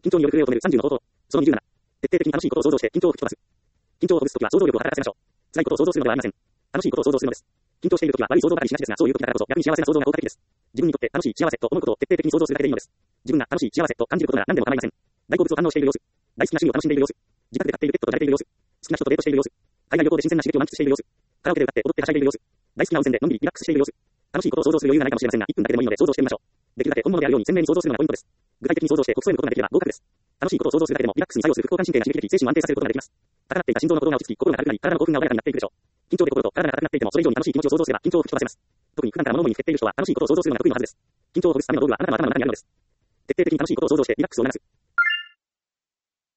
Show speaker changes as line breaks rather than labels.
緊張による震えを止める30の方法。その27。徹底的に楽しいことを想像して緊張を吹き飛ばす。緊張をほぐすときは想像力を働かせましょう。辛いことを想像するのではありません。楽しいことを想像するのです。緊張しているときは悪い想像ばかりしがちですが、そういうときだからこそ逆に幸せな想像が効果的です。自分にとって楽しい幸せと思うことを徹底的に想像するだけでいいのです。自分が楽しい幸せと感じることなら何でも構いません。大好物を堪能している様子。大好きな趣味を楽しんでいる様子。自宅で飼っているペットと慣れている様子。好きな人とデートしている様子。海外旅行で新鮮な刺激を満喫している様子。カラオケで歌って踊ってはしゃいでいる様子。大好きな温泉でのんびりリラックスしている様子。楽しいことを想像する余裕がないかもしれませんが、1分だけでもいいので想像してみましょう。できるだけ本物であるように鮮明に想像するのがポイントです。具体的に想像して心得ることができれば合格です。楽しいことを想像するだけでもリラックスに作用する副交感神経が刺激的、精神を安定させることができます。高鳴っていた心臓の鼓動が落ち着き、心が軽くなり、体の興奮が穏やかになっていくでしょう。緊張で心と体が硬くなっていても、それ以上に楽しい気持ちを想像すれば緊張を吹き飛ばせます。特に普段から物思いにふけっている人は楽しいことを想像するのが得意なはずです。緊張をほぐすための道具はあなたの頭の中にあるのです。徹底的に楽しいことを想像してリラックスを促す。